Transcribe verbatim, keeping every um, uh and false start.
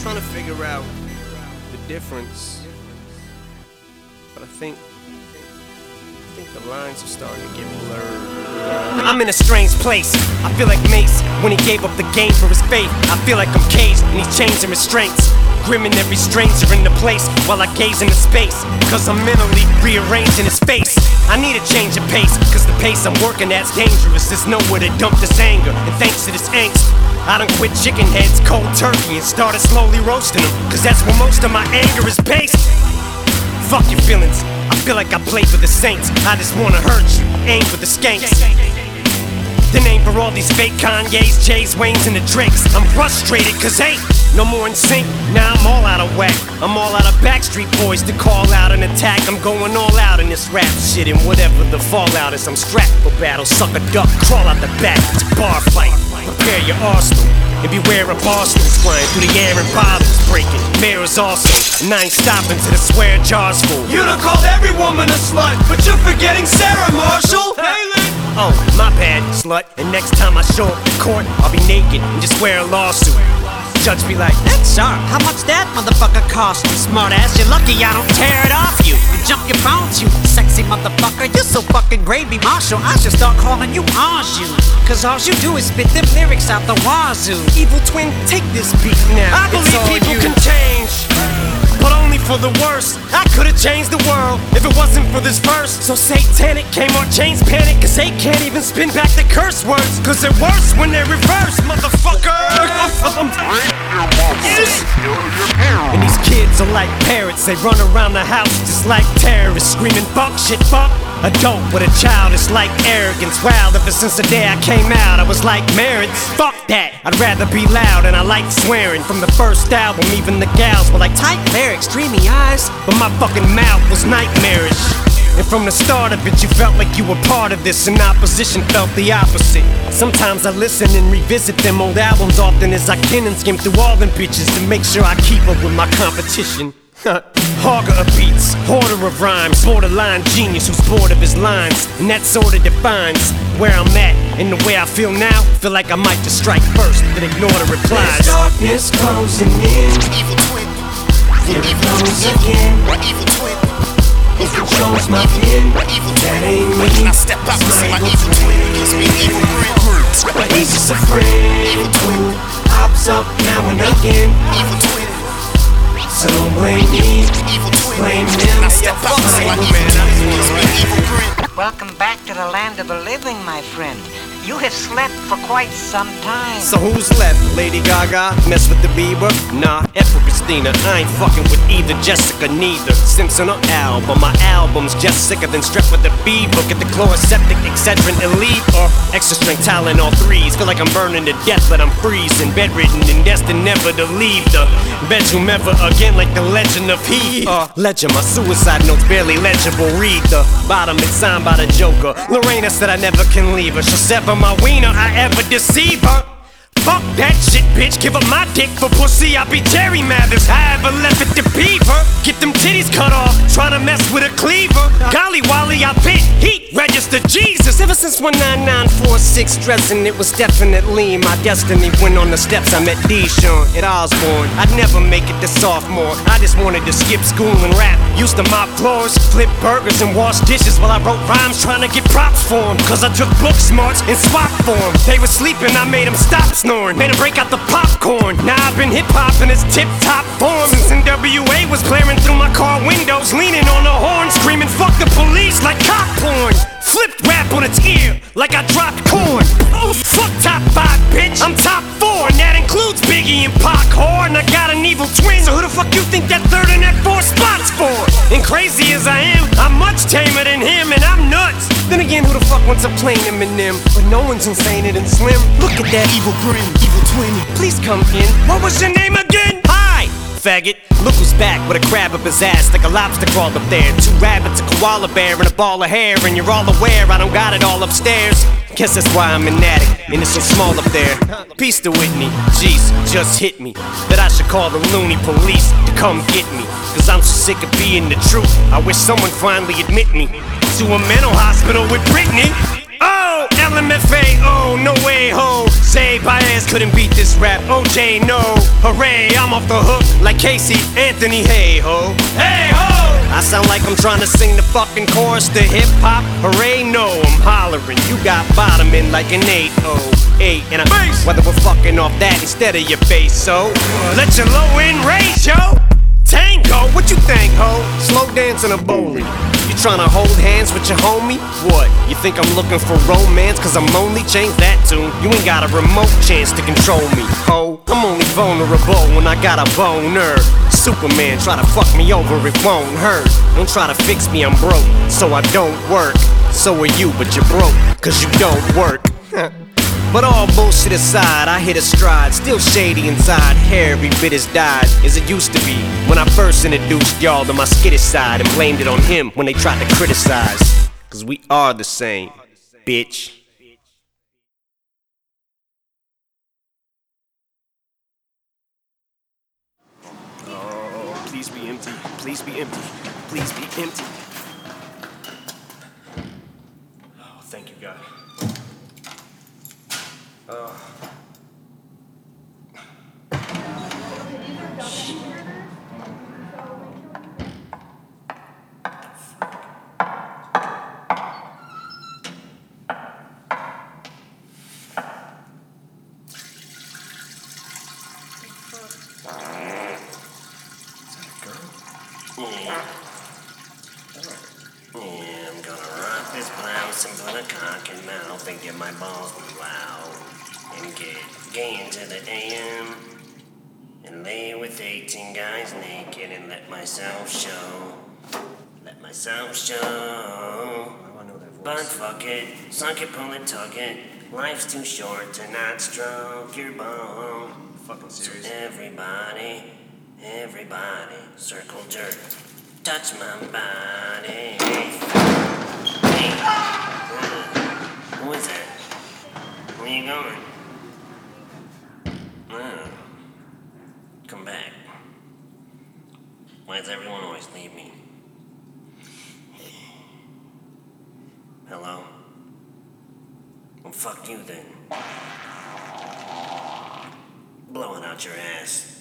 trying to figure out the difference, but I think I think the lines are starting to get blurred. I'm in a strange place. I feel like Mace when he gave up the game for his faith. I feel like I'm caged in these chains and restraints, grimming every stranger in the place while I gaze into space, cause I'm mentally rearranging his face. I need a change of pace, cause the pace I'm working at's dangerous. There's nowhere to dump this anger, and thanks to this angst, I done quit chicken heads cold turkey and started slowly roasting them, cause that's where most of my anger is based. Fuck your feelings, I feel like I play for the Saints. I just wanna hurt you, aim for the skanks. Then aim for all these fake Kanye's, Jay's, Wayne's, and the Drakes. I'm frustrated cause hey, no more in sync, now I'm all out of whack. I'm all out of Backstreet Boys to call out an attack. I'm going all out in this rap shit, and whatever the fallout is, I'm strapped for battle. Suck a duck, crawl out the back, it's a bar fight. Prepare your arsenal, and beware of arsenals flying through the air and bottles breaking. Mirrors also, and I ain't stopping till the swear jar's full. You done called every woman a slut, but you're forgetting Sarah Marshall. Oh, my bad, slut. And next time I show up to court, I'll be naked and just wear a lawsuit. Judge be like, that's sharp. How much that motherfucker cost you? Smart ass, you're lucky I don't tear it off you. You jump your bones, you sexy motherfucker. You're so fucking gravy, Marshall. I should start calling you Anjou, cause all you do is spit them lyrics out the wazoo. Evil twin, take this beat now. I believe people can change, but only for the worse. I could've changed the world if it wasn't for this verse. So satanic, Kmart chains panic, cause they can't even spin back the curse words, cause they're worse when they're reversed, motherfucker. And these kids are like parrots, they run around the house just like terrorists, screaming fuck shit, fuck. A dope with a child, it's like arrogance. Wow, ever since the day I came out, I was like marriage. Fuck that, I'd rather be loud, and I like swearing. From the first album, even the gals were like tight lyrics, dreamy eyes, but my fucking mouth was nightmarish. And from the start of it, you felt like you were part of this, and opposition felt the opposite. Sometimes I listen and revisit them old albums often as I can, and skim through all them bitches to make sure I keep up with my competition. Hogger of beats, hoarder of rhymes, borderline genius who's bored of his lines, and that sorta defines where I'm at. And the way I feel now, feel like I might just strike first, then ignore the replies. There's darkness closing in, Evil twin, here it evil goes twin, again. evil twin, It controls my pen, evil that twin. ain't When me. I step out to see my evil twin, it gives me evil grin. But he's just a friend who pops up now and again. Evil twin, So don't blame me, evil twin. blame him. When I step out to see my evil twin, it gives me evil grin. Welcome back to the land of the living, my friend. You have slept for quite some time. So who's left? Lady Gaga? Mess with the Bieber? Nah, F with Christina. I ain't fucking with either Jessica, neither Simpson or Al, but my album's just sicker than strep with the fever. Get the chloroseptic, Excedrin, Elite, or extra strength Tylenol threes. Feel like I'm burning to death, but I'm freezing, bedridden and destined never to leave the bedroom ever again, like the legend of he. Uh, Ledger, my suicide notes barely legible. Read the bottom, it's signed by the Joker. Lorena said I never can leave her. She'll sever my wiener, I ever deceive her. Fuck that shit, bitch, give up my dick for pussy. I be Jerry Mathers, I ever left it to Beaver. Get them titties cut off, tryna to mess with a cleaver. Golly Wally, I bit heat, register Jesus. Ever since one nine nine four six stressing, it was definitely my destiny. When on the steps I met Deshaun at Osborne. I'd never make it to sophomore, I just wanted to skip school and rap. Used to mop floors, flip burgers and wash dishes while I wrote rhymes trying to get props for them. Cause I took book smarts and swapped for them. They were sleeping, I made them stop snoring, made them break out the popcorn. Now I've been hip-hop in its tip-top form since N W A was blaring through my car windows, leaning on the horn, screaming fuck the police like cop porn. Flipped rap on its ear like I dropped corn. Oh, fuck top five, bitch, I'm top four, and that includes Biggie and Pac, whore. And I got an evil twin, so who the fuck you think that third and that fourth spot's for? And crazy as I am, I'm much tamer than him, and I'm nuts. Then again, who the fuck wants a plain Eminem? But no one's insane and slim. Look at that evil grin, evil twin. Please come in. What was your name again? Hi, faggot. Look who's back with a crab up his ass like a lobster crawled up there. Two rabbits, a koala bear, and a ball of hair. And you're all aware I don't got it all upstairs. Guess that's why I'm an addict, and it's so small up there. Peace to Whitney, jeez, just hit me that I should call the loony police to come get me. Cause I'm so sick of being the truth, I wish someone finally admit me to a mental hospital with Britney. Oh! yo, L M F A O, no way, ho. Zay Baez couldn't beat this rap, O J, no. Hooray, I'm off the hook like Casey Anthony, hey, ho. Hey, ho! I sound like I'm trying to sing the fucking chorus to hip-hop. Hooray, no, I'm hollering. You got bottoming like an eight oh eight. And I whether we're fucking off that instead of your face, so let your low end raise, yo. Tango, what you think, ho? Slow dance in a bowling. You tryna hold hands with your homie? What? You think I'm looking for romance cause I'm lonely? Change that tune. You ain't got a remote chance to control me, ho. I'm only vulnerable when I got a boner. Superman try to fuck me over, it won't hurt. Don't try to fix me, I'm broke, so I don't work. So are you, but you're broke, cause you don't work. But all bullshit aside, I hit a stride. Still shady inside, hair every bit as dyed as it used to be when I first introduced y'all to my skittish side and blamed it on him when they tried to criticize. Cause we are the same, bitch. Oh, please be empty, please be empty, please be empty. Oh, thank you, God. Uh. Yeah. Yeah, I'm gonna rock this blouse and put a cock in mouth and get my balls loud and get gay into the A M and lay with eighteen guys naked and let myself show. Let myself show. I know that voice. But fuck it, suck it, pull it, tug it. Life's too short to not stroke your bone. Fucking serious. So everybody. Everybody, circle jerk, touch my body. Hey, uh, who is that? Where you going? Oh, come back. Why does everyone always leave me? Hello? Well, fuck you then. Blow it out your ass.